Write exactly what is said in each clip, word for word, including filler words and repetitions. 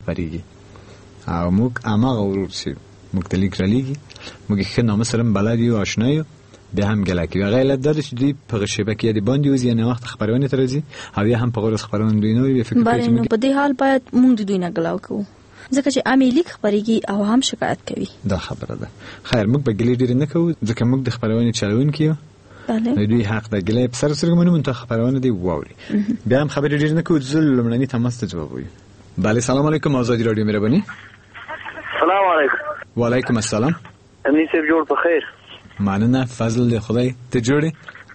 خپرېږي او موږ هماغه ورور چې موږ ته لیک رالیږي موږ یې ښه نامه سره بلد یو آشنا یو بیا هم ګله کوي. هغه علت دا ده چې دوی په هغه شبکې د باندې وځي یعنې وخت خپرونې ته راځي او یا هم په غوره خپرونې دوی نه وي فکر کوي چې موږ په دې حال باید موږ د دوی نه ګله وکړو ځکه چې عامې لیک خپرېږي او هم شکایت کوي. دا خبره ده. خیر موږ به ګلې ډېرې نه کوو ځکه موږ د خپرونې چلوونکي یو نو دوی حق د ګلې په سر سره منو منتخب خبرونه دی واوري بیا هم خبرې ډېر نه کوو ځل لمړني تماس ته جواب وي. بله سلام علیکم آزادی رادیو مهرباني. سلام علیکم. وعلیکم السلام. امنی صاحب جوړ په خیر. مننه فضل دی خدای ته جوړې.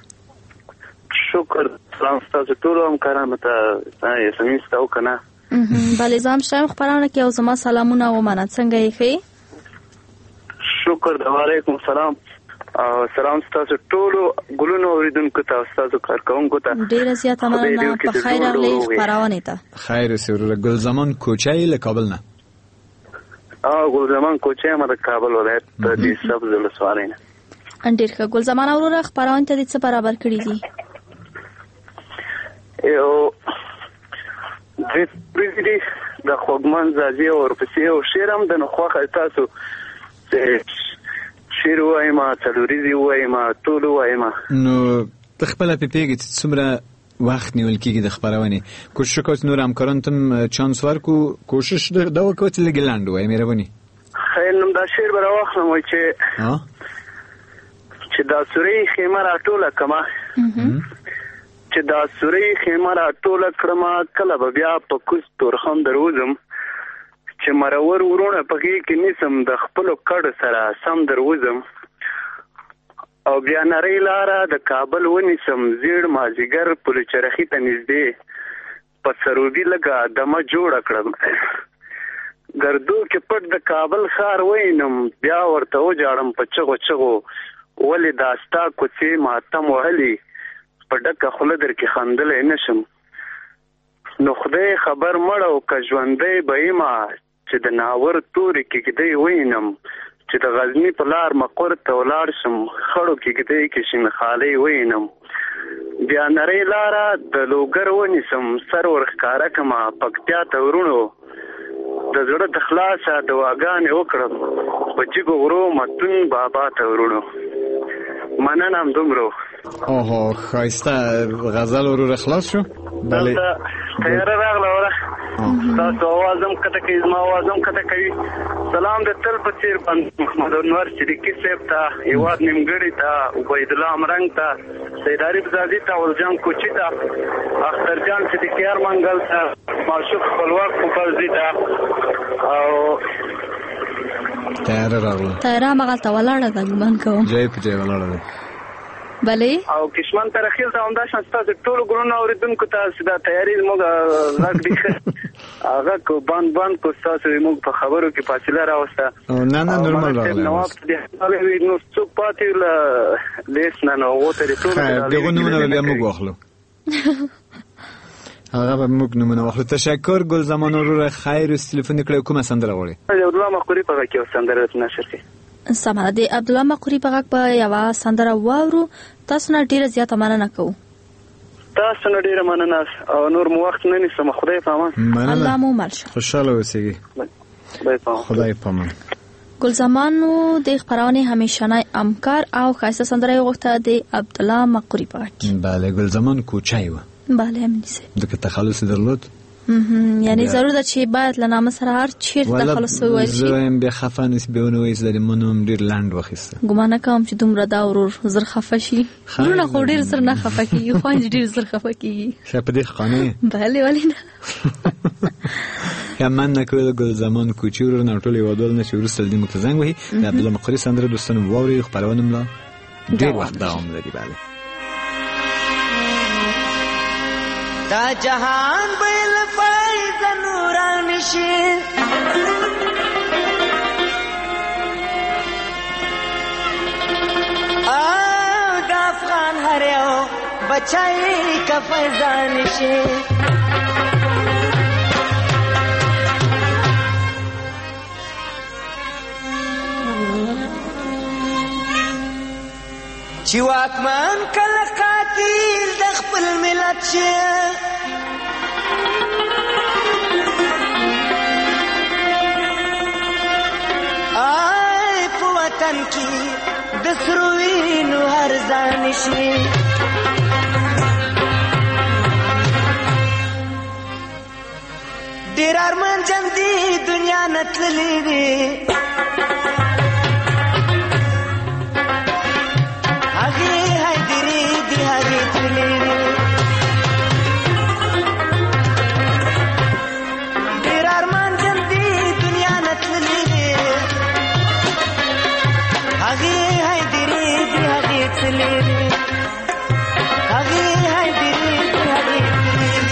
شکر سلام تاسو ټول هم کارم ته سمین ستاسو کنه. بله زم شایم خبرونه کې او زما سلامونه و مننه څنګه یې ښه. شکر علیکم سلام او سلام تاسو ټول ګلونو اوریدونکو ته تاسو کارکونکو ته ډیره زیاته مننه په خیر راغلی خبرونه ته. خیر سره ګل زمان کوچای له کابل نه. اه ګل زمان کوچای ما د کابل ولایت د دې سبز ولسوالۍ نه. ان ډیر ښه ګل زمان اورو خبرونه ته څه برابر کړی دي. یو د پریزیدي د خوګمن زازي او ورپسې او شیرم د نخواخه تاسو شیر وایم څلوریزي وایم ټول وایم. نو تخپل په پیګه څومره وخت نیول کېږي د خبرونه کوشش کوم نور همکاران تم چانس ورکو کوشش دا وکړو چې لګلاند وای مهرباني. خیر نو دا شیر بر واخلم وای چې ها چې دا سوري خیمه راټوله کما چې دا سوري خیمه راټوله کړم کله بیا په کوس تورخم دروزم چې مرور ورونه پکې کې نسم د خپل کډ سره سم دروزم او بیا نری لاره د کابل ونیسم زیړ مازیګر پل چرخی ته نږدې په سروبي لګه دمه جوړ کړم ګردو کې پټ د کابل ښار وینم بیا ورته وجاړم په چغو چغو ولې داستا کوڅې ماتم وهلي په ډکه خوله در کې خندلی نشم نو خدای خبر مړو که ژوندی به یمه چې د ناور تورې کېږدی وینم چې د غزنی په لار مقر ته ولاړ شم خړو کېږدی کې شین خالۍ وینم بیا نری لاره د لوګر ونیسم سر ورښکاره کړمه پکتیا ته ورونو د زړه د خلاصه دواګانې وکړم په جګو غرو متون بابا ته ورونو. مننه هم دومره. اوهو ښایسته غزل ورور خلاص شو. بله تیاره راغله وره تاسو اواز هم کته کوي زما اواز هم کته کوي. سلام د تل په څیر باندې محمد انور صدیقي صاحب ته هیواد نیمګړي ته عبیدالله امرنګ ته سید عارف زادي ته ولجان کوچي ته اختر جان صدیقیار منګل ته معشوق خپلواک مفرزي ته او تیاره راغله تیاره مغلطه ولاړه ده ګمان کوم جای په جای ولاړه ده. بله او کشمن ترخیل ته همدا شان ستاسو ټول ګلونو اوریدونکو ته دا تیاری موږ غږ دی هغه کو باند باند کو ستاسو موږ په خبرو کې فاصله راوسته. نه نه نورمال راغله نواب دې نو څوک پاتې ل لیس نه نو وته ټول دغه نمونه بیا موږ واخلو هغه به موږ نمونه واخلو. تشکر ګل زمان ورور خیر تلیفون کړو کومه سندره وړي عبدالله مقری په کې سندره نشر کې سمه ده. عبدالله مقری په غږ په یوه سندره واورو تاسو نه ډیره زیاته مننه کوو. تاسو نه ډیره مننه او نور مو وخت نه نیسم خدای په امان. الله مو مل شه. خوشاله اوسئ. خدای په امان. ګل زمانو د خبرونه همیشنه همکار او خاصه سندره وغوښته د عبدالله مقری په غږ. بله ګل زمان کوچای و. بله امنی سه. دغه تخلص درلود. یعنی ضرور ده چې باید له نامه سره هر چیرته تخلص وویل شي. زه هم بیا خفه نسی بیونه وایي چې د منو ډېر لنډ واخیسته. ګمان نه کوم چې دومره دا ورور زر خفه شي. ورونه خو ډېر زر نه خفه کېږي خویندې ډېر زر خفه کېږي. ښه په دې خانه بله ولې نه یا من نکوی ګل زمان کوچی ورور نه ټول یوادول نه چې وروسته دې موږ ته زنګ وهي د عبدالله مقری سندره دوستانو واوري خبرونه ملا ډېر وخت دوام لري. بله دا جهان بل فایز نوران شي او دا افغان هر یو بچای کا فیضان شي چې واکمن کله قاتل د خپل ملت شي وطن کې د سرو وینو هر ځان شي ډېر ارمان جن دي دنیا نه تللي دي هغې هایدرې دي هغې تللي دي ډېر ارمان جن دي دنیا نه تللي دي هغې هایدرې دي هغې تللي دي هغې هایدرې دي هغې تللي دي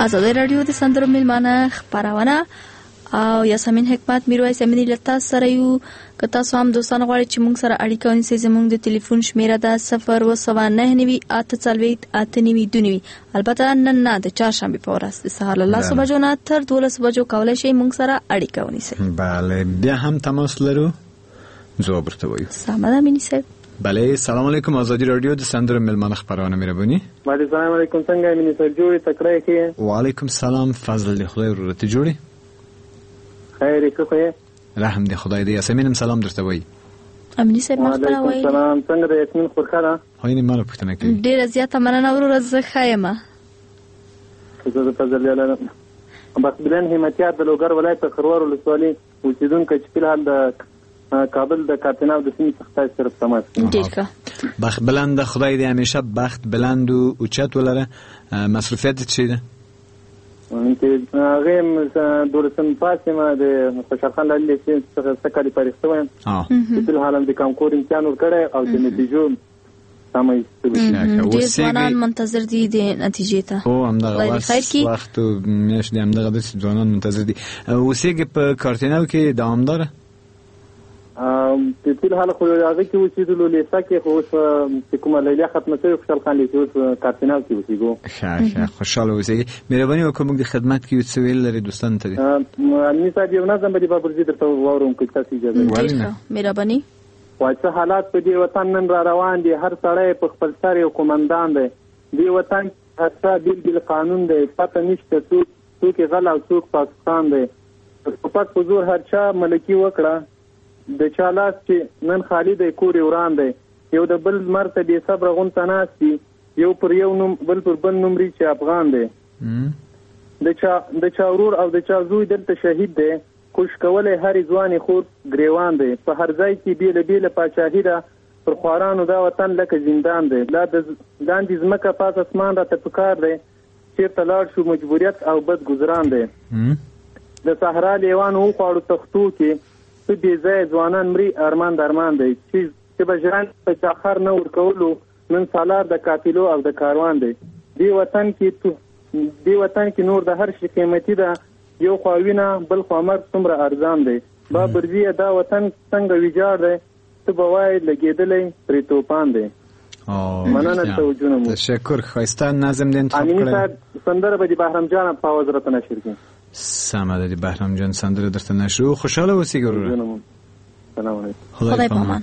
ازادي رادیو د سندرو ملمانه خبرونه او یاسمین حکمت میرویس امینی لتا سره یو که تاسو هم دوستان غواړئ چې موږ سره اړیکه ونیسئ زموږ د ټلیفون شمیره ده صفر و سوه نهه نوي اته څلوېښت اته نوي دوه نوي. البته نن نه د چهارشنبې په ورځ د سهار له لسو بجو نه تر دولسو بجو کولی شئ موږ سره اړیکه ونیسئ. بله بیا هم تماس لرو ځواب ورته وایو. سمه ده امینی صاحب. بله سلام علیکم ازادي رادیو د سندرو ملمانه خبرونه مهرباني. بله سلام علیکم څنګه امینی صاحب جوړی تکړه کې؟ وعلیکم سلام فضل دی خدای ورته جوړی. خیر ښه خو رحم دی خدای دی. یاسمین سلام درته وایي. امینی صاحب مخبره وایي. وعلیکم سلام څنګه د یاسمین خورخه ده؟ هاینه مال پښتنه کوي. ډیره زیاته مننه وروره زه ښه یم. زه د فضل یاله بس بلن همتیات د لوګر ولایت خروار ولسوالي اوسیدونکو چې په حال د کابل د کاتناو د سیمې څخه طرف تماس کوي. ډیر ښه. بخت بلند خدای دې همیشه بخت بلند او اوچت ولره. مصروفیت چی ده؟ چې هغه دولسم پاسمه د خوشحال لالی څخه سکالي پاریسته وایم. اه په حال د کانکور امتحان ورکړی او د نتیجو سمې ستوري. ډیر ځوانان منتظر دي د نتیجې ته. او همدغه وخت میاش دي همدغه د ځوانان منتظر دي. اوسېږي په کارتیناو کې دوامدار په ټول حال خو هغه کې اوسېدلو لیسا کې خو اوس کومه لیلا ختمه شوی خوشحال خان لیسا اوس کارتیناو کې اوسېږو. ښه ښه خوشاله اوسېږي. مهرباني وکړئ موږ د خدمت کې څه ویل لري دوستان ته. امین صاحب یو نظم به بابرزي درته واورم که تاسو اجازه ورکړئ. مهرباني. واڅه حالات په دې وطن نن را روان دي. هر سړی په خپل سر یو کومندان دی. دې وطن هر څه بیل بیل قانون دی. پته نشته څوک څوک غل او څوک پاکستان دی. په پات په زور هر چا ملکی وکړه. د چالاس چې نن خالد کور وران دی. یو د بل مرته بې صبر غونته ناست دي. یو پر یو نوم بل پر بل نومري چې افغان دی. د چا د چا ورور او د چا زوی دلته شهید دی. کوش کولای هر ځواني خور گریوان دی. په هر ځای کې بیل بیل پاچاهی ده. پر خوارانو دا وطن لکه زندان دی. لا د لاندې ځمکه پاس اسمان راته پکار دی. چیرته لاړ شو مجبوریت او بد گذران دی. د صحرا لیوان او خواړو تختو کې څه بې ځایه ځوانان مري ارمان درمان دی. چې چې به ژرند په چاخر نه ورکولو نن سالار د قافلو او د کاروان دی. دې وطن کې دې وطن کې نور د هر شي قیمتي ده. یو خوا وینه بل خوا مرګ څومره ارزان دی. با برزیه دا وطن څنګه ویجاړ دی. ته به وایې لګېدلی پرې توپان دی. مننه توجونه مو. تشکر. ښایسته نظم دې انتخاب کړی. امیني صاحب سندره به د بهرام جان په آواز راته نشر کړي. سمه ده. د بهرام جان سندره درته نشو. خوشاله اوسئ ګورو. سلام علیکم. خدای پامان.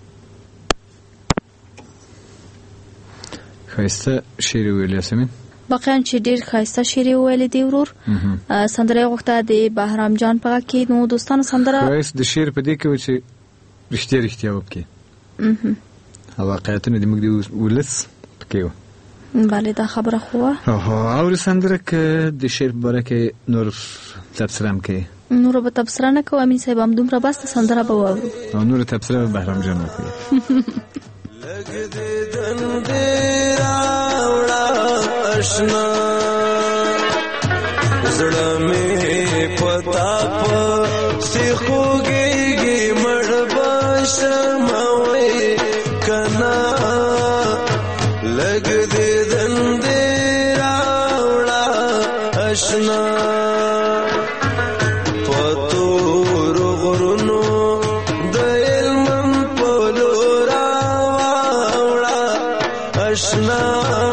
ښایسته شعر ویل یاسمین. واقعا چې ډیر ښایسته شعر ویل دی ورور. سندره غوښته د بهرام جان په کې. نو دوستانو سندره ښایست د شعر په دې کې و چې رښتیا رښتیا وکړي. او واقعیتونه د موږ د ولس پکې و. بله دا خبره خواه. او سندره که د شعر باره که نور تبصره هم که نور به تبصره نکو. امین صاحب هم دومره بسته سندره به وارو او نور تبصره به بهرام جان وکړي. لګ دې دندې راوړه اشنا زړه مې پتا په سیخوږي مړ بشم وې کنا. لګ دې دندې راوړه اشنا پتور غرونو د علم په لور راوړه اشنا.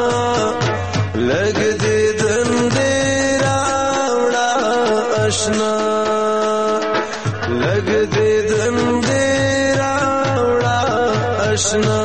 لګ دې دندې راوړه اشنا. لګ دې دندې راوړه اشنا.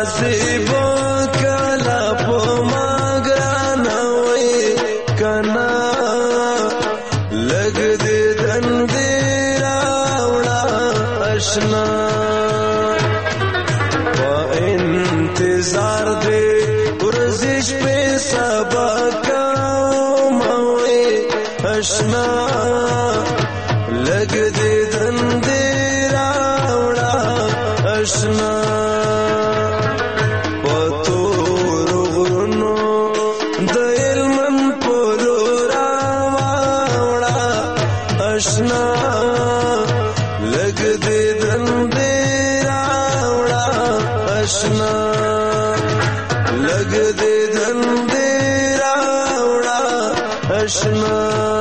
نصیب کلا په ما ګرانه وې کنا لګ دې دندې راوړه آشنا په انتظار دې ورزش په سبا کوم وې آشنا لګ دې دندې راوړه آشنا پتور غرونو د علم په لور راوړه آشنا لګ دې دندې راوړه آشنا لګ دې دندې راوړه آشنا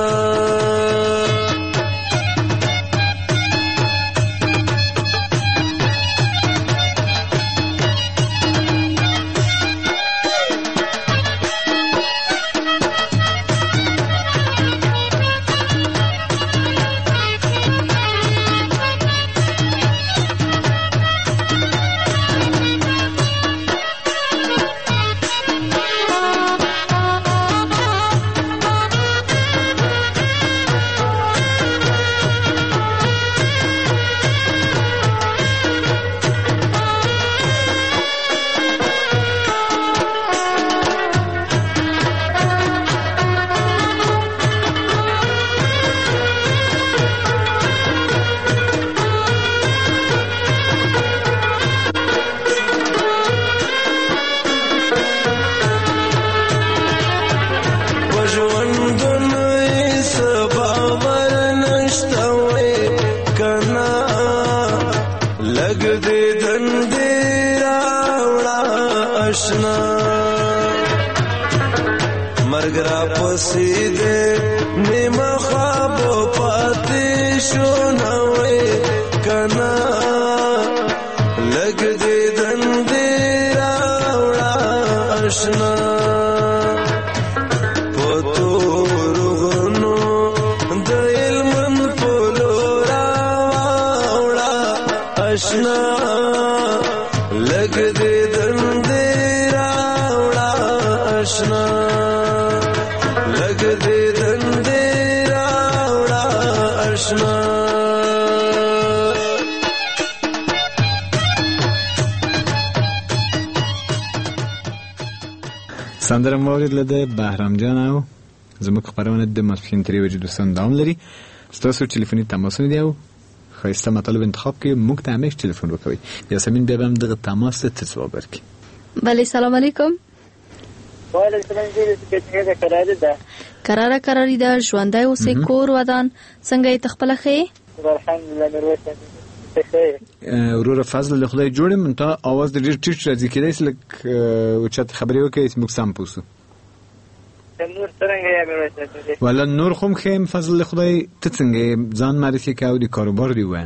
مرګرا پسې دې نیمه خواب پاتې شو نه وې کنا لګ دې دندې راوړه آشنا پتور غرونو د علم په لور راوړه آشنا لګ دې دندې راوړه آشنا لګ دې دندې راوړه آشنا سندره مورید لده بهرام جان او زموږ خپرونه د ماسپښین ترې وجې دوستان دوام لري ستاسو ټلیفوني تماسونه دی او ښایسته مطالب انتخاب کړئ موږ ته همیش ټلیفون وکوئ یاسمین بیا به هم دغه تماس ته ځواب ورکړي بله سلام علیکم وعلیکم السلام قراره ده قراره قراری ده ژوندی اوسې کور ودان څنګه یې تخپله ښې الحمدلله میرویس وروره فضل له خدای جوړ یم ته اواز د ډېر ټیټ راځي کېدای شي لږ اوچت خبرې وکړئ چې موږ سم پوه شو نور څرنګه یې میرویس والا نور خو م ښه یم فضل له خدای ته څنګه یې ځان معرفي کړه او د کاروبار دې ووایه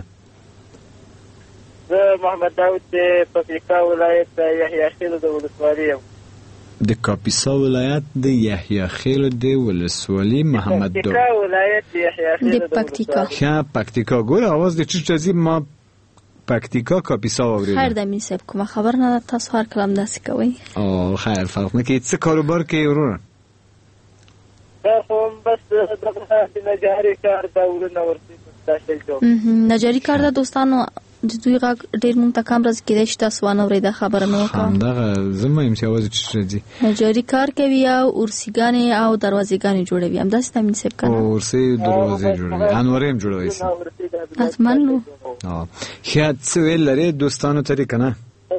زه محمد داود د پکتیکا ولایت د یحیی خیل د ولسوالي یم د کاپیسا ولایت د یحیی خیل د ولسوالي محمد داود پکتیکا ولایت د یحیی خیل د پکتیکا ښه پکتیکا ګوره اواز د ټیټ راځي ما پکتیکا کاپیسا واورېدم خیر د امین صاحب کومه خبر نه ده تاسو هر کله همداسې کوئ او خیر فرق نه کوي څه کاروبار کوې وروره دا خو بس دغه د نجاري کار دا ورونه ورسي دا شی جو نجاري کار دا دوستانو د دوی غږ ډېر مونږ ته کم راځي کېدای شي تاسو وانه اورئ دا خبره مې وکړه همدغه زه م یم چې اواز یې ټیټ راځي نجاري کار کوي او ارسیګانې او دروازېګانې جوړوي همداسې د امین صاحب که نه ورسې دروازې جوړوي انورې هم جوړوی شي حتما نو ښه څه ویل لرې دوستانو ته دې که نه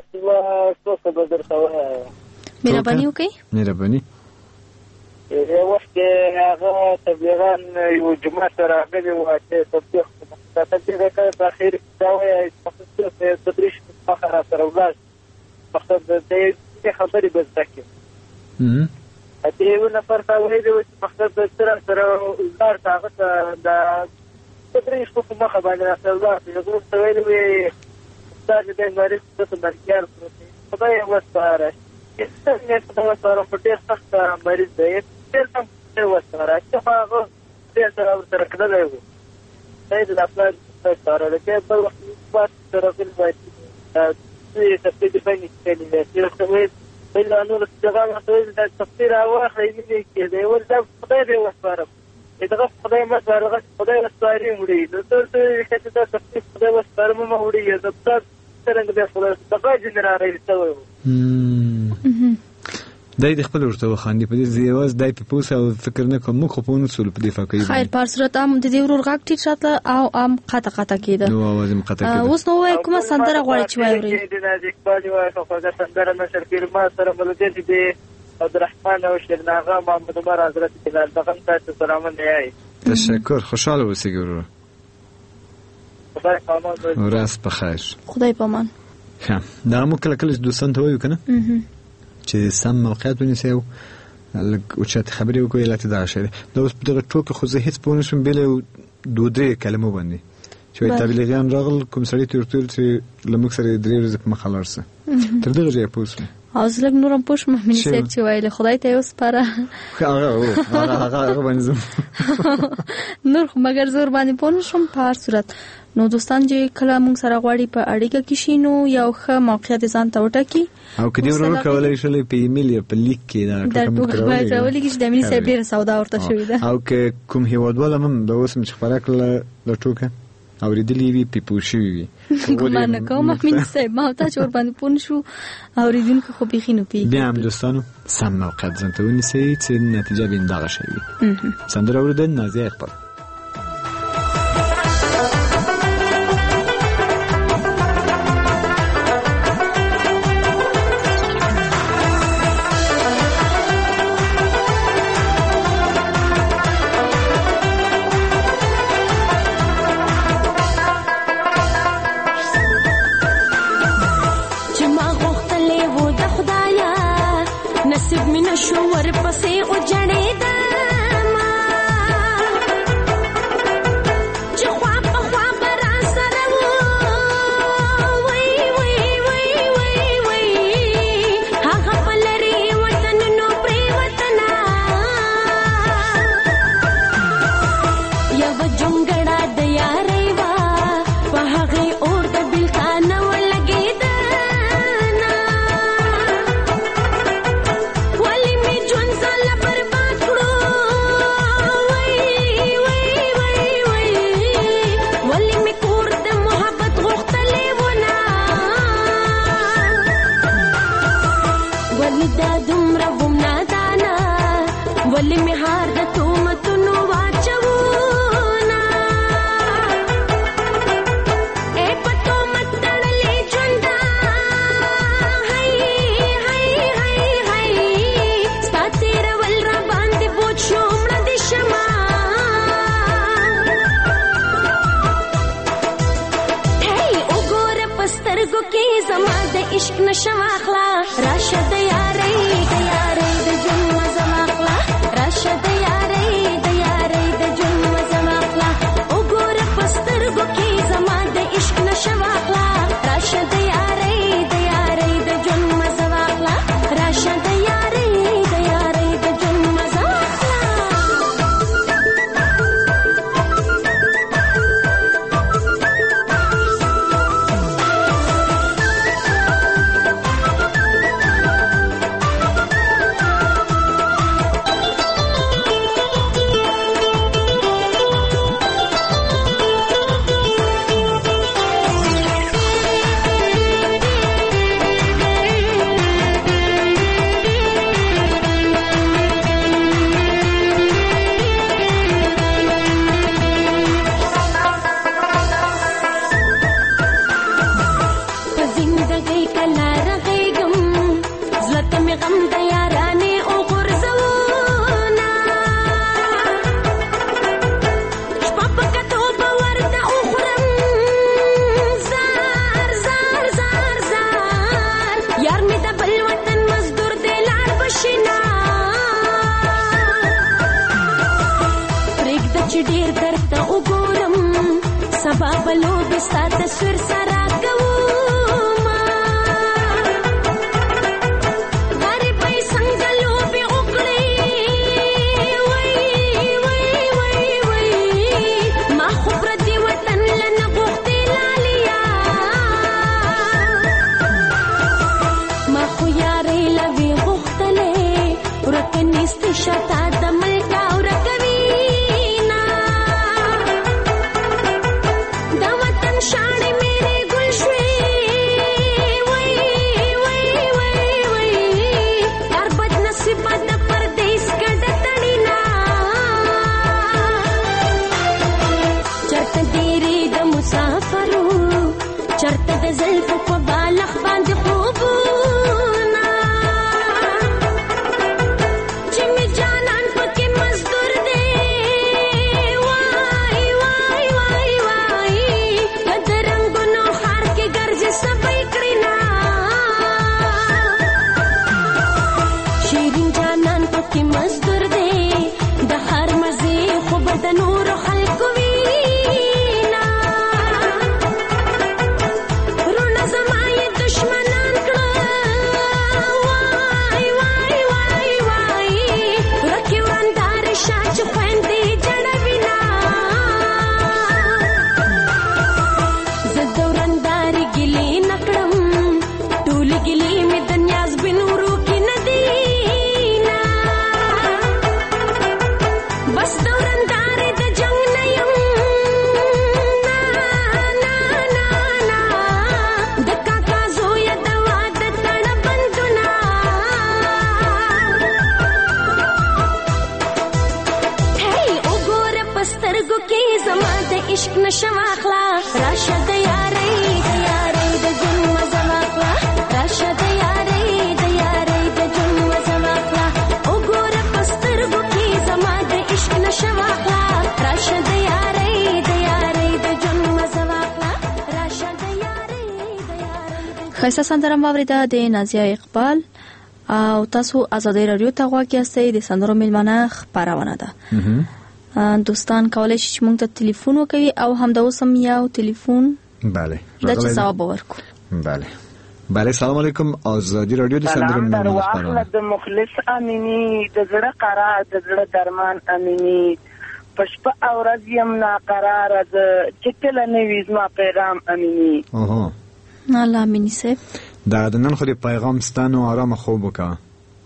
مهرباني وکړئ مهرباني یو وخت کې هغه تبلیغان یو جمعه ته راغلي وو چې تبلیغ دا تبلیغ یې کړی په اخر کې دا وایي چې تدریس څخه را سره ولاړ مقصد د دې خبرې به زده کړي ا دې یو نفر ته وایي چې مقصد د سره سره ولاړ هغه د تدریس په مخه باندې را سره ولاړ یو څه ویلي وي دا چې د مریض څه مرګیار پروتي خدای یې وسپاره څنګه چې دا وسپاره په ډېر سخت مریض دی ډېر هم وسپاره چې هغه ډېر سره ورسره کړلی وو دا یې د افلاد وسپاره دی چې بل وخت سره غل باید تفسیر تفسیر بینی کلی تفسیر سوید بلا نور استغام سوید تفسیر واخر یی کده ول دا خدای دې وسپارم دغه خدای ما سره خدای وسپاري وړي نو ته چې دا تفسیر خدای وسپارم ما وړي دا څنګه به خدای دغه جنرال راځي دای د خپل ورته وخاندي په دې ځواز دای په پوس او فکر نه کوم خو په نو څول په دفاع کوي خیر پر صورت ام د دې ورور غاک ټیټ شاتله او ام قطه قطه کېده نو आवाज م قطه کېده اوس نو وای کومه سندره غواړي چې وایوري د نازک باندې وای خو دا سندره نشر کړي ما سره ملګری دي عبدالرحمن او شیرناغه محمد عمر حضرت بلال دغه تاسو سلام نه یای تشکر خوشاله اوسئ ګورو خدای پامان ورځ په خیر خدای پامان ها دا مو کله کله دوستان ته وایو کنه چې سم موقعیت ونیسي او او چې خبرې وکړي لاته دا شي دا اوس په دغه ټوکه خو زه هیڅ پوه نشم بل دوه درې کلمو باندې چې تبلیغیان راغل کوم سړی تور تور چې لمک سره درې ورځې په مخ لارسه تر دغه ځای پوسم او زلګ نورم پوش مې سیک چې وایله خدای ته اوس پاره هغه هغه هغه باندې نور خو مگر زور باندې پون شم په هر صورت نو دوستان چې کله موږ سره غواړي په اړیکه کې شي نو یو ښه موقعیت ځان ته وټاکي او کدی ورو کولای شي په ایمیل یا په لیک کې دا ټکو کوي دا ولې چې د امیر صاحب ډیر سودا ورته شوې ده او که کوم هیوادوال هم د اوس مچ فرق له ټوکه او ریدلی وی په پوښي وی ګمان کوم امیر صاحب ما ته چور باندې پون شو او ریدون کې خو بيخي نو پی بیا هم دوستانو سم موقعیت ځان ته ونیسي چې نتیجه به اندغه شي سندره اوردن نازیه خپل شور پسې او جړې ده ما چې خوا په خوا برا سره وای وای وای وای وای هغه بلري وطن نو پری وطن یو جونګړه د یاري وا په هغه اور د دل خانه ولګي ده ولی می هار د تومتونو واچونا اے پتو متړلې جوندا هاي هاي هاي هاي ستاتیر ول را باندې بوچو مړ د شما هي وګور پسترګو کې زما د عشق نشواخلا راشد یاري د یاري د جنم زواخلا راشد یاري د یاري د جنم زواخلا وګور پسترګو کې زما د عشق نشواخلا راشد یاري د یاري د جنم زواخلا راشد یاري د یاري د جنم زواخلا سندري د مسافرو چرته د زلفو په بالغ باندې خوبونه چې می جانان پکې مزدور دی وای وای وای وای د رنگونو خار کې ګرځي سبای کړینا شیرین جانان پکې مزدور دی د هر مزي خو د نور خلق وینا رونه زمای دشمنان کړه وای وای وای وای رکی وندار شاچ خوندې جړوینا زدورندار ګلی نکړم ټول ګلی می د نیاز بنورو کې ندینا بس دورندار د جنگ نیم نا نا نا نا د کاکا زویا د واده تړ بندونه هی وګوره پسترګو کې زما د عشق نشه واخلا راشه د یارۍ د یارۍ د جون مزه واخلا راشه د یارۍ د یارۍ د جون مزه واخلا وګوره پسترګو کې زما د عشق نشه واخلا راشه د یارۍ د یارۍ د جون مزه واخلا راشه د یارۍ د یارۍ خیسته سندره ماوریده د نازیه اقبال او تاسو ازادي رادیو ته غواړئ یاستئ د سندرو میلمانه خبرونه ده دوستان کولای شي چې موږ ته ټلیفون وکړي او هم د اوسم یو ټلیفون بله د چې ځواب ورکړو بله بله سلام علیکم آزادی رادیو د سندرو میلمانه خبرونه د مخلص امینی د زړه قرار د زړه درمان امینی پشپ او ورځ یم ناقرار د چکل نوې زما پیغام امینی اوه الله امینی صاحب دا د نن خو د پیغام ستانو آرام خوب وکړه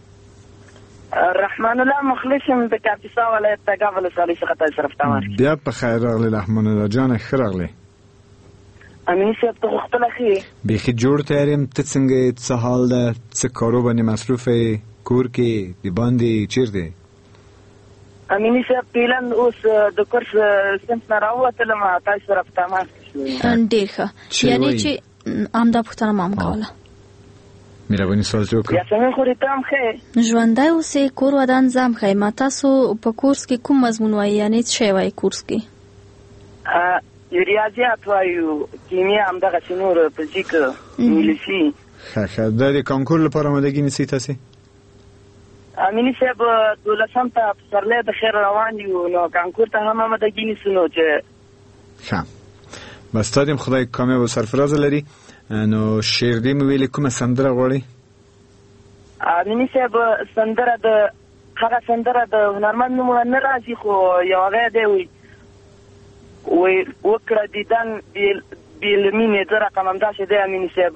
رحمان الله مخلصم د کاپیسا ولایت تګاب ولسوالۍ څخه تاسو طرف ته ماشي بیا په خیر راغلی رحمان الله جان ښه راغلی امینی صاحب ته غوښتل اخی بیخي جوړ تیاریم ته څنګه څه حال ده څه کارو باندې مصروف یې کور کې د باندې چیرته امینی صاحب پیلن اوس د کورس سنت نه راووتلم تاسو طرف ته ماشي ډیر ښه یعنی چې امدا پښتنه مام کوله مهرباني سوال وکړه یا څنګه خو ریتم خې ژوندای اوسې کور ودان ځم خې ما تاسو په کورس کې کوم مضمون وایي یعنی څه شی وایي کورس کې ا ریاضیات وایو کیمیا هم دغه څنور فزیک انګلیسي ښه ښه د دې کانکور لپاره مدګی نسی تاسو امینی صاحب دولسم ته سرلې د خیر روان یو نو کانکور ته هم مدګی نسنو چې ښه بس تاسو خدای کامیاب او سرفراز لري نو شعر دې مې ویلې کومه سندره غواړي امینی صاحب سندره د هغه سندره د هنرمند نوم نه راځي خو یو هغه دی وي وي وکړه دیدن بیل مینې د رقم همداسې دی امینی صاحب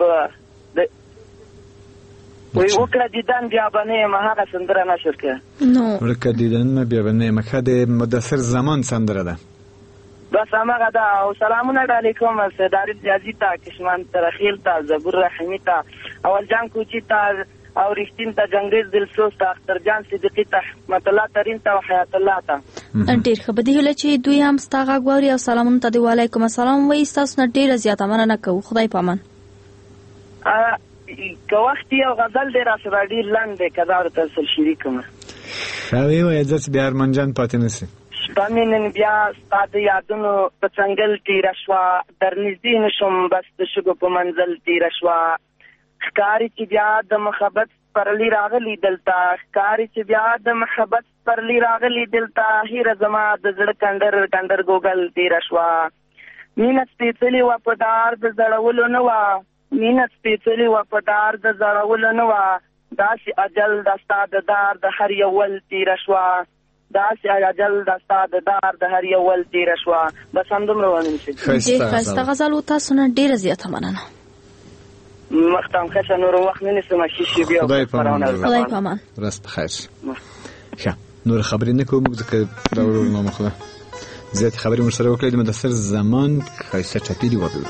وي وکړه دیدن بیا باندې ما هغه سندره نشر کړه نو وکړه دیدن بیا باندې مخه د مدثر زمان سندره ده بس هغه دا او سلامونه علیکم سردار ریاضی تا کشمان ترخیل تا زبور رحیمی تا اول جان کوچی تا او رښتین تا جنگیز دلسوز تا اختر جان صدیقی تا حکمت الله ترین تا حیات الله تا ډیر ښه بده هله چې دوی هم ستاغه غوړي او سلامونه ته دی وعلیکم السلام وای تاسو نه ډیر زیاته مننه کوم خدای پامان ا که وخت یو غزل دی را سره ډیر لاندې کدا ورته سره شریکم خاوی وای ځکه بیا ارمنجان پاتې نسی شپنن بیا ستاد یادونو په څنګه تیر شوا در نږدې نشم بس د شګو په منزل تیر شوا ښکاری چې بیا د محبت پرلی راغلی دلتا ښکاری چې بیا د محبت پرلی راغلی دلتا هیر زما د زړه کندر کندر ګوګل تیر شوا مینه سپېڅلې و په دار د زړولو نه وا مینه سپېڅلې و په دار د زړولو نه وا داسې اجل د ستاد دار د هر یو ول تیر شوا داسې اجل د ستاد دار د هر یو ول تیر شوا بس هم دومره ونیم شي خسته غزل او تاسو نه ډیره زیاته مننه مختم خشه نور وخت نه نسم شي شي بیا خدای پامان خدای پامان راست بخیر ښه نور خبرې نه کوم ځکه دا ورونه مخله زیات خبرې مر سره وکړې د مدثر زمان خاصه چټي دی وبو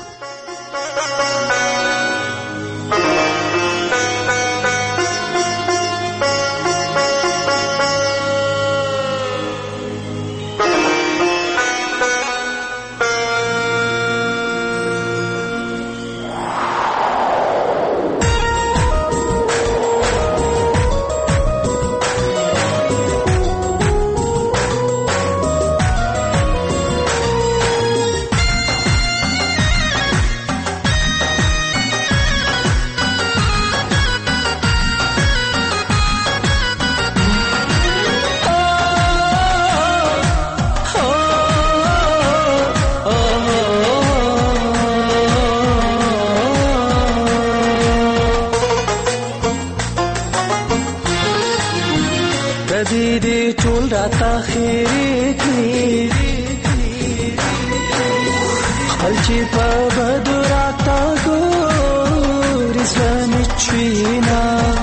بدراتا ګورې زړه مې چوينا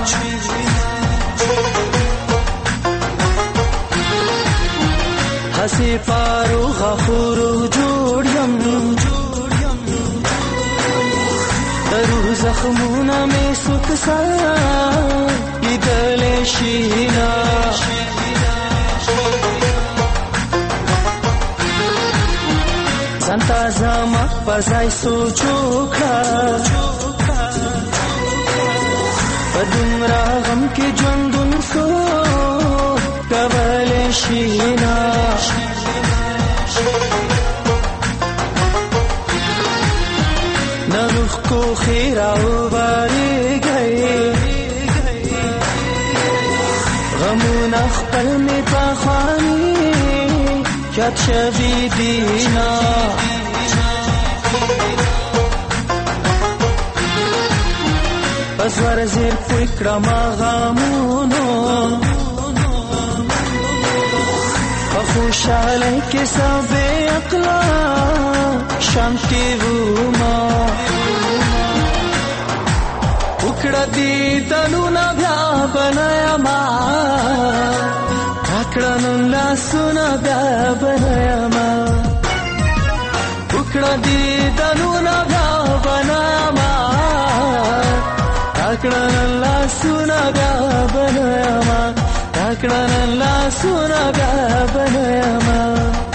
هسې فاروغه خورو جوړ یم د روح زخمونه مې څوک لیدلی شي نه ځان ته زما په ځای سوچ وکړه په دومره غم کې ژوندون څو کولی شي نه نه روح کوښې راوبارېږئ غمونه خپل مې پخواني یاد شوي دي نه په زور زیر پوی کړم غمونو په خوشحالۍ کې څه بې عقله شانتې ومه وکړه دیدنونه بیا به نه یمه راکړه نن لاسونه بیا به نه یمه وکړه دیدنونه بیا به نه یمه راکړه نن لاسونه بیا به نه یمه راکړه نن لاسونه بیا به نه یمه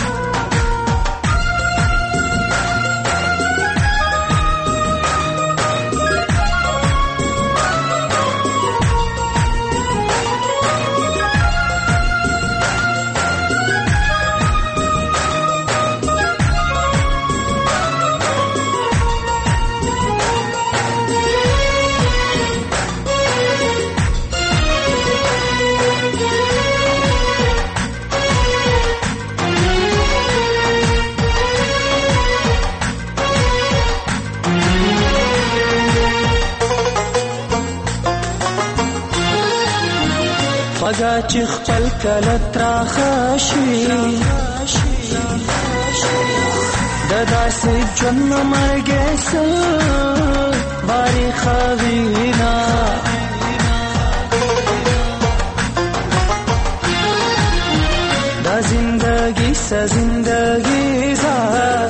خوږه چې خپل کله تراخه شي د داسې ژوند نه مرګې څه باریخه وینا دا زندګي څه زندګي زه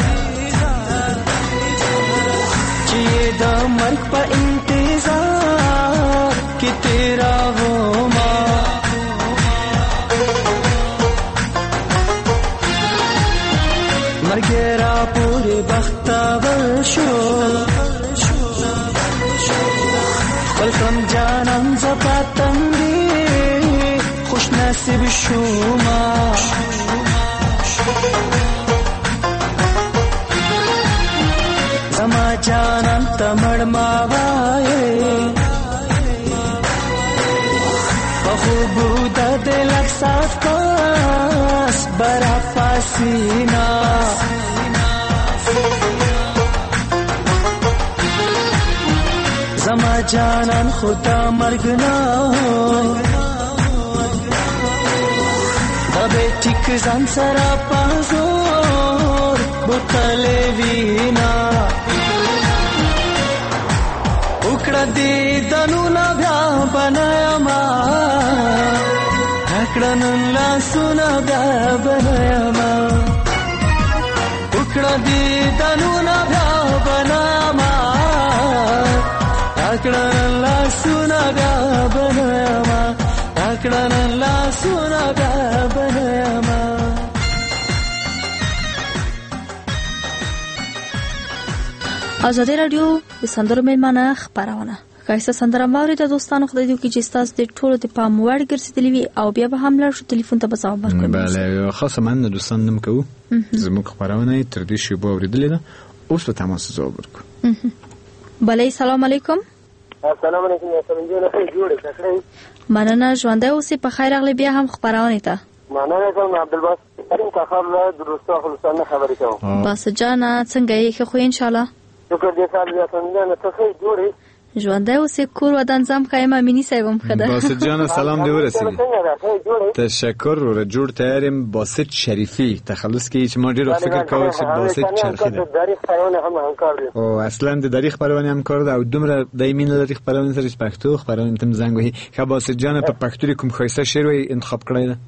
چې د مرګ په انتظار کې تېرومه مرګرا پورې بختور شو خپل کم جانان زپاتم دی خوش نصیب شوما زما جانان تمړ ما وای په خوب د دل احساس پاس برا پاسینا زما جانان خدا مرګ نه دا به ټیک ځان سره پازور بوتلې وینا وکړه دې دنونه بیا بنایما راکړه نن لاسونه بیا بنایما وکړه دې دنونه بیا بنایما راکړه نن لاسونه بیا بنایما راکړه نن لاسونه بیا بنایما ازادي رادیو د سندرو میلمانه خبرونه ښایسته سندره ماوري د دوستانو خدای دې وکړي چې ستاسو د ټولو د پام وړ ګرځېدلي وي او بیا به هم لاړ شو ټلیفون ته به ځواب ورکړو. بله خاصه مننه دوستان نم کوو زموږ خبرونه یې تر دې شیبو اورېدلې ده اوس به تماس ځواب ورکړو. بله سلام علیکم. السلام علیکم یاسمین جانه ښه جوړې کړئ مننه ژوندی اوسې په خیر راغلی بیا هم خبرونې ته. مننه کوم عبدالباسط کریم کاخر له درسته خلصانه خبرې کوم. باسط جانه څنګه یې ښه خو ان شاء الله. شکر دې سال یاسمین جانه ته ښه جوړې ژوندی اوسې کور ودان زم خایم امینی صاحبم خدا باسط جان سلام دی ورسیدی تشکر رو جوړ تیاریم. باسط شریفی تخلص کې چې ما ډیر فکر کاوه چې باسط چرخی ده او اصلا د دری خبرونه هم کار ده او دومره دایمین لري خبرونه سره پښتو خبرونه تم زنګ وهي. خو باسط جان په پښتو کوم خاصه شعر وي انتخاب کړی ده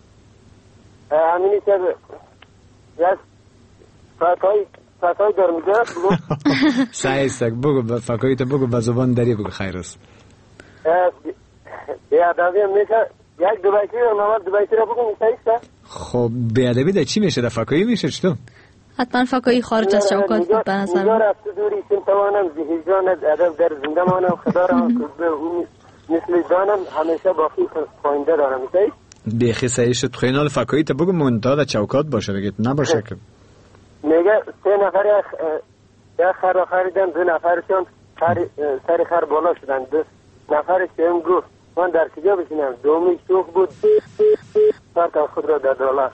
امینی صاحب یاس فاکای فاکای در میگه سعی سگ بگو فاکای تو بگو به زبان دری بگو خیر است. بیادبی میشه یک دو بیتی رو نامد دو بیتی رو بگو میشه. خب بیادبی در چی میشه؟ در فاکایی میشه چطور؟ حتما فاکایی خارج از چوکات بود به نظر من. رفت دوری سیم توانم زهیجان ادب در زنده مانم خدا را مثل دانم همیشه باقی پاینده دارم میشه. بیخی سعی شد خیلی فاکایی تو بگو منتها در چوکات باشه بگید نباشه که میگه سه نفر یک خر را خریدن دو نفرشون سر خر بالا شدن دو نفرش هم گفت من در کجا بشینم دومی شوخ بود سرکم خود را در دالا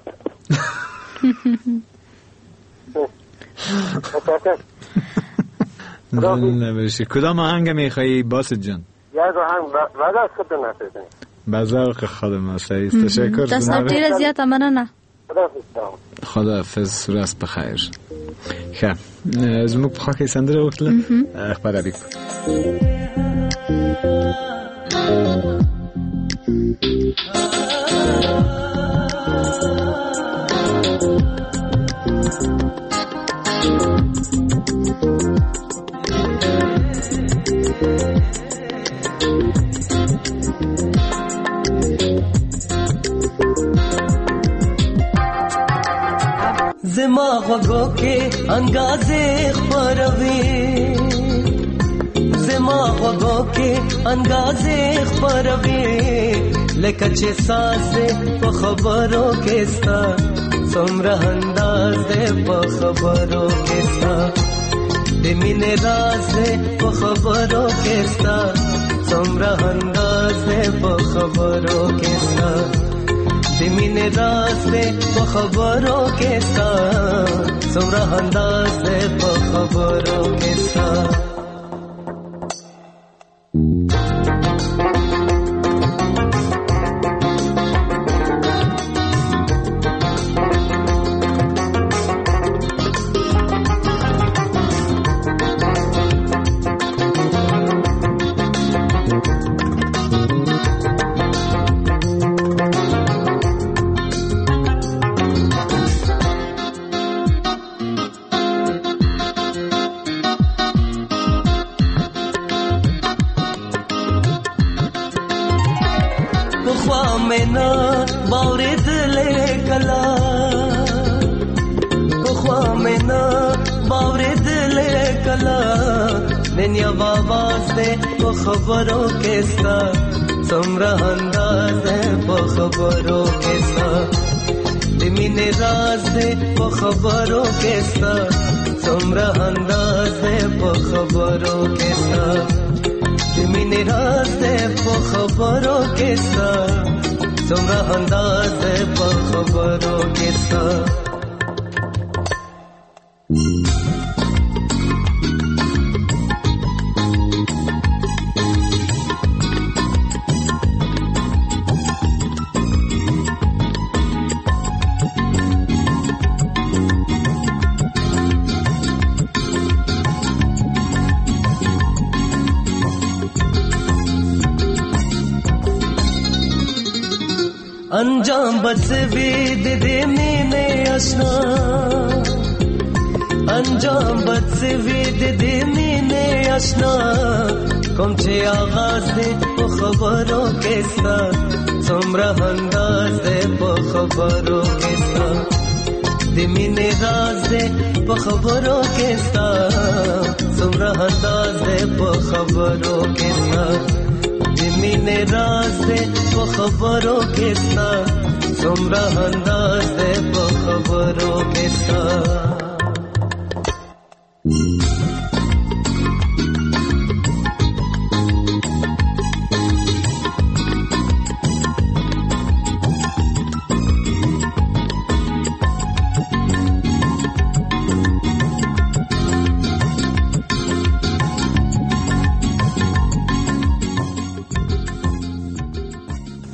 نبرشی. کدام آهنگ میخوایی باسط جان؟ یک آهنگ بعد از خود نفرشن بذار خودم است. تشکر. دست ډیره زیاته مننه. خدا حافظ. سورس بخیر. خب زموږ په خوا کې سندره وکړه خبره وکړو. زما غوږو کې انګازې خپروي زما غوږو کې انګازې خپروي لکه چې ساسې په خبرو کې ستا څومره انداز دې په خبرو کې ستا د مینې راز دې په خبرو کې ستا څومره انداز دې په خبرو کې ستا د مینې راز دې په خبرو کې ستا څومره انداز دې په خبرو کې ستا خبرو کې ستا څومره انداز په خبرو کې ستا د مینې راز په خبرو کې ستا څومره انداز په خبرو کې ستا د مینې راز په خبرو کې ستا څومره انداز په خبرو کې ستا انجام بس وید دې مینه آشنا انجام بس وید دې مینه آشنا کوم چې آغاز دې په خبرو کې ستا څومره انداز دې په خبرو کې ستا د مینه راز دې په خبرو کې ستا څومره انداز دې په خبرو کې ستا مینه راز دې په خبرو کې ستا څومره انداز دې په خبرو کې ستا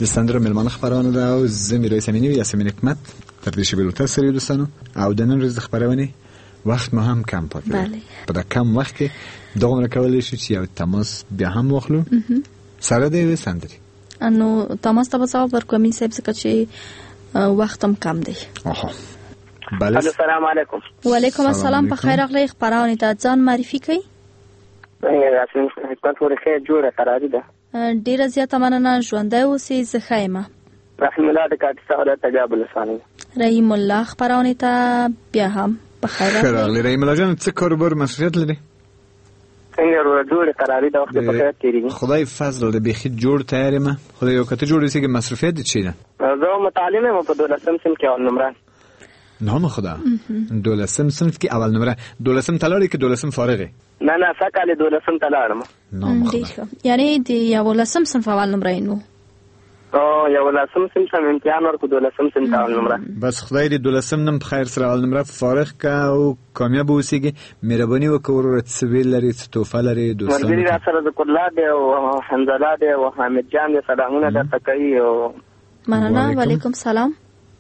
د سندرو ملمانه خبرونه ده او زه میرویس امینی و یاسمین حکمت تر دې شی بلوتر سره دوستانو او د نن ورځې خبرونه وخت ما هم کم پاتې بله په دا کم وخت کې دغه کولای شو چې یو تماس بیا هم واخلو سره د سندري انو تماس ته ځواب ورکوم صاحب څخه چې وختم کم دی. آها بله السلام علیکم. و علیکم السلام. په خیر راغلی. خبرونه ته ځان معرفي کړئ. یاسمین حکمت ورخه جوړه قراری ده. ډیره زیاته مننه. ژوندۍ اوسئ. زه ښه یم. رحیم الله د کاټسا د تجاب لسانه. رحیم الله خبرونه ته بیا هم په خیر راغلی. رحیم الله جان څه کاروبار مسؤلیت لري؟ څنګه ورو جوړه قراری ده وخت په خیر تیریږي. خدای فضل دې بيخي جوړ تیار ما. خدای یو کته جوړ وسیږي مصرفیت دي چي نه. زه متعلم یم په دولسم صنف کې اول نمبر. نام خدا. دولسم صنف کې اول نمبر. دولسم تلاړی کې دولسم فارغه. نه نه سکاله دولسم تلاړم. نام خدا. یعنی دی یولسم صنف اول نمبر نو. او یولسم صنف امتحان ورکو دولسم صنف اول نمبر. بس خدای دې دولسم نم بخیر سره اول نمبر فارغ کا او کامیاب وسیږي. مهرباني وکړه تسویل لري توفه لري دوستان. مرګري را سره ذکر الله دی او حمزه دی او حامد جان دی سلامونه درته کوي او مننه. وعلیکم سلام.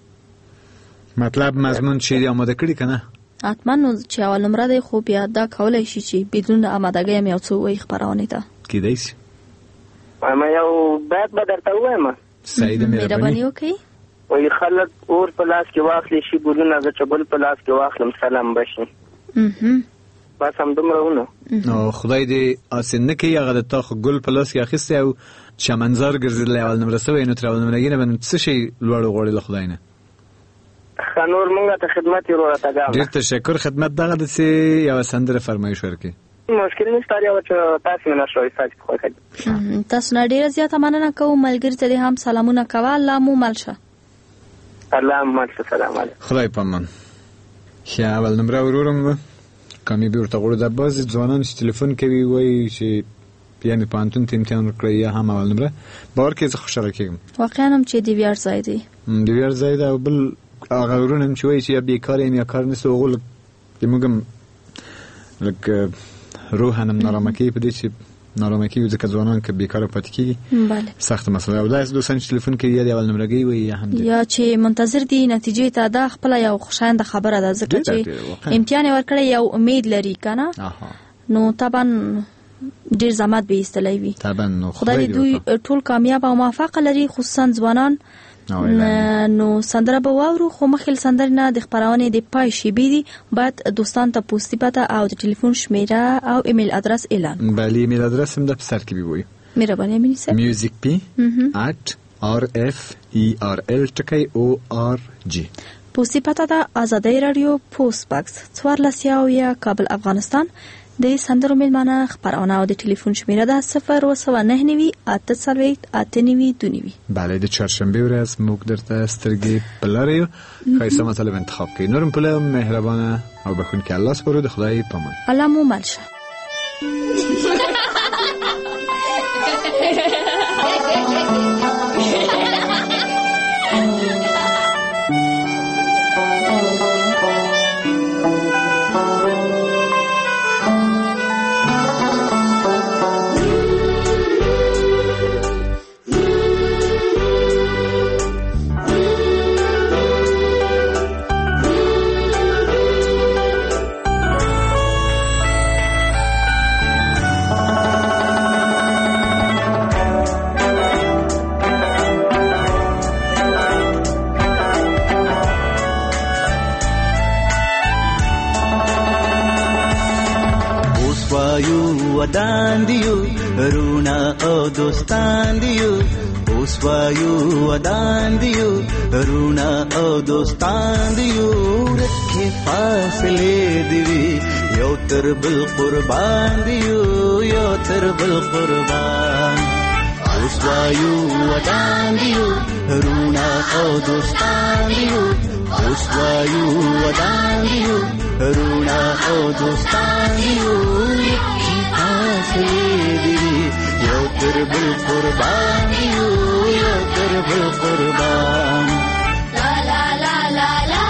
مطلب مضمون چی آماده کړی کنه؟ حتما نو چې اول نمبر دی خو بیا دا کولای شي چې بدون آمادګۍ مې او څو وای خبرونه ده کیدای شي. ما یو بعد به درته وایم. سعید مهرباني وکړي. وای خلک اور په لاس کې واخلي شي ګلونه د چبل په لاس کې واخلم سلام بشي. اها بس هم دومره نو خدای دې اسنه کې هغه د تاخ ګل په لاس کې اخیسته او چمنزار ګرځیدل اول نمبر سوې نو تر اول نمبر کې نه څه شي لوړ غوړي له خدای نه. خنور مونږ ته خدمت یې ورته غواړم. ډېر تشکر. خدمت دغه د سي یو سندره فرمایش ورکړي. مشکل نشته یا چې تاسو نه شوي ساج خو کوي. تاسو نه ډېر زیاته مننه کوم. ملګری ته هم سلامونه کوه. الله مو ملشه. الله مو ملشه. سلام علیکم. خدای پامان. ښه اول نمبر ورورم کمی به ورته غوړو د باز ځوانان چې ټلیفون کوي وایي چې یعنی پانتون ته امتحان کړی یا هم اول نمبر بار کې زه خوشاله کېږم. واقعا هم چې دی ویار ځای دی. دی ویار ځای دی او بل هغه ورونه چې وایي چې یا بیکار یم یا کار نشته هغو موږ لکه روحا هم نارامه کوي په دې چې نارامه کوي ځکه ځوانان که بیکاره پاتې کېږي سخته مسله. او داسې دوستان چې ټلیفون کوي یا د اول نمرګۍ وایي یا هم یا چې منتظر دي نتیجې ته دا خپله یو خوشاینده خبره ده ځکه چې امتحان یې ورکړی یو امید لري که نه نو طبعا ډېر زحمت به ایستلی وي. خدای دوی ټول کامیاب او موفقه لري خصوصا ځوانان. نو سندره به واورو خو مخکې سندرې نه د خپرونې د پای شیبې دي باید دوستان ته پوسټي پته او د ټلیفون شمیره او ایمیل ادرس اعلان. بله ایمیل ادرس هم د په سر کې وي. مهرباني امینی صاحب. music p at r f e r l ټکی o r g. پوسټي پته ده آزادۍ رادیو پوسټ باکس څوارلس یو کابل افغانستان. د سندرو میلمانه خبرونه او د ټلیفون شمیره ده صفر و سوه نهه نوي اته څلوېښت اته نوي دوه نوي. بله د چهارشنبې ورځ موږ درته سترګې په لاره یو ښایسته مطلب انتخاب کړئ. نورم پله مهربانه او بخونکي الله سپارو. د خدای پامان. الله مو مل شه. ودان دیو رونا او دوستان دیو اوس وایو ودان دیو رونا او دوستان دیو رکھے فاصلے دیوی یو تر بل قربان دیو یو تر بل قربان. اوس وایو ودان دیو رونا او دوستان دیو اوس وایو ودان دیو رونا او دوستان دیو رکھے فاصلے دیوی یو تر بل قربان دیو یو تر بل قربان. لا لا لا لا لا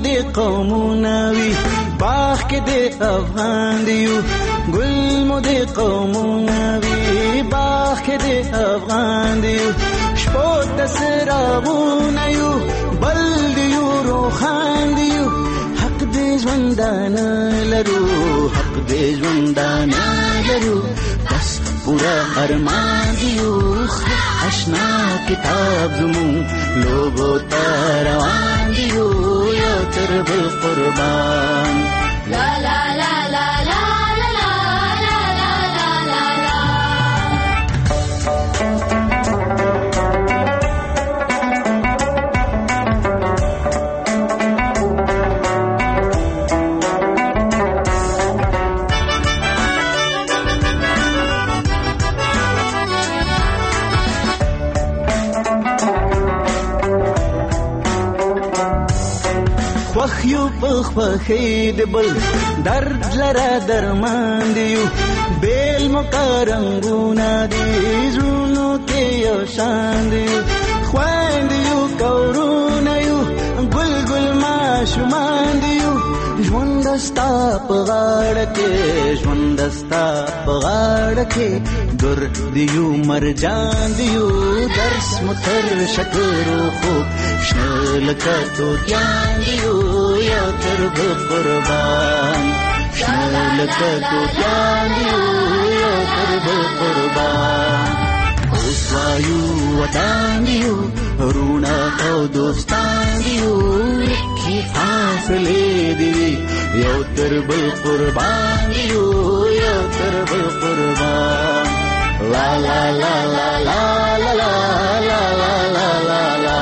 د قومونه وي باغ کې د افغان دیو ګل مو د قومونه وي باغ کې د افغان دیو شپو د سرابونه یو بل دیو روخان دیو حق دې ژوندانه لرو حق دې ژوندانه لرو بس پورا ارمان دیو آشنا کتاب زمون لوگو تروان دیو یا تر بل قربان لا لا لا لا لا یو پخ پخې د بل درد لره درمان دیو بیل مقرنګونه دی زونو کې یو شان دیو خوان دیو کورونه یو ګل ګل ماشومان دیو ژوند ستا په غاړه کې ژوند ستا په غاړه کې ګر دیو مرجان دیو درس متر شکر خو شنه لکه توتیان دیو یا تر قربان شنه لکه توتیان دیو یا تر قربان اوس وایو وطن دیو رونا او دوستان دیو کی فاصله دی یو تر بل قربان دیو یا تر بل قربان لا لا لا لا لا لا لا لا لا لا لا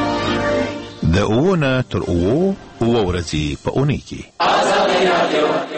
د اوونه تر اوو اوو ورځې په اونۍ کې